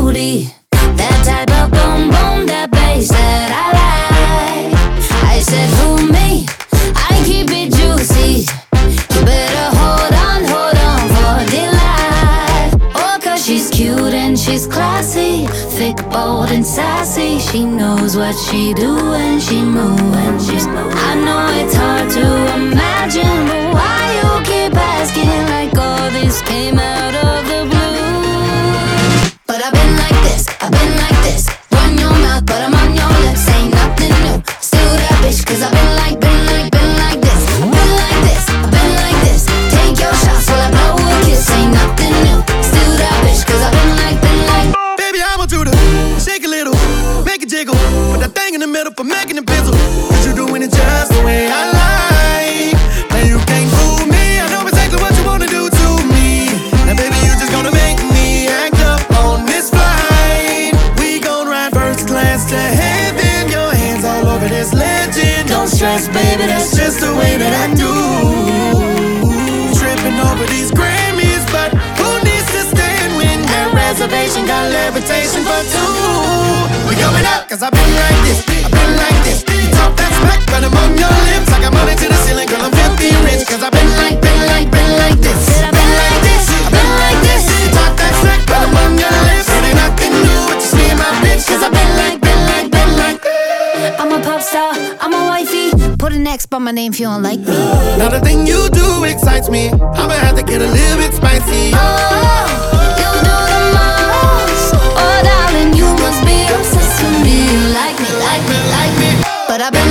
booty, that type of boom boom, that bass that I like. I said, who me? I keep it juicy. You better hold on for dear life. Oh, 'cause she's cute and she's classy, thick, bold and sassy. She knows what she do and she moves. I know it's hard to imagine, but why you keep asking like all this came out of the blue? But I've been like this, I've been like this. Run your mouth, but I'm on your lips. Ain't nothing new, still that bitch. 'Cause I've been like this. Been like this, I've been like this. Take your shots while I blow a kiss. Ain't nothing new, still that bitch. 'Cause I've been like. Baby, I want you to shake a little, make it jiggle. Put that thing in the middle for making it bizzle. 'Cause you doing it just the way I like. Now you can't fool me, I know exactly what you wanna do to me. Now baby, you just gonna make me act up on this flight. We gon' ride first class to heaven. Your hands all over this legend. Don't stress, baby, that's just the way that I do. Tripping over these Grammys, but who needs to stand when that reservation got levitation for two? We going up, 'cause I've been like this, I've been like this. You talk that smack, but I'm on your lips. I got money to the ceiling, girl, I'm filthy rich. 'Cause I've been like this. I've been like this, I've been like this. You talk that smack, but I'm on your lips. It ain't nothing new, it's just me and my bitch. 'Cause I've been like. I'm a pop star, I'm a wifey. Put an X by my name if you don't like me. Now the thing you do excites me. I'ma have to get a little bit spicy. Oh, you do the most. Oh, darling, you must be obsessed with me. You like me, like me, like me. But I've been